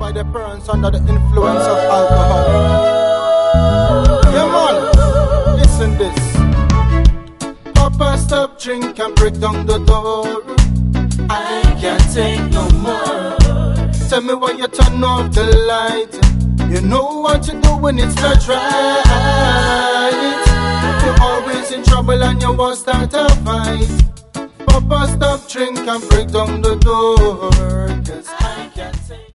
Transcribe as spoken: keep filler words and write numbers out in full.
by the parents under the influence of alcohol. Yeah, man, listen this. Papa, stop drink and break down the door. I can't take no more. Tell me why you turn off the light. You know what you do when it's not right. You're always in trouble and you won't start a fight. Papa, stop drink and break down the door. 'Cause I can't take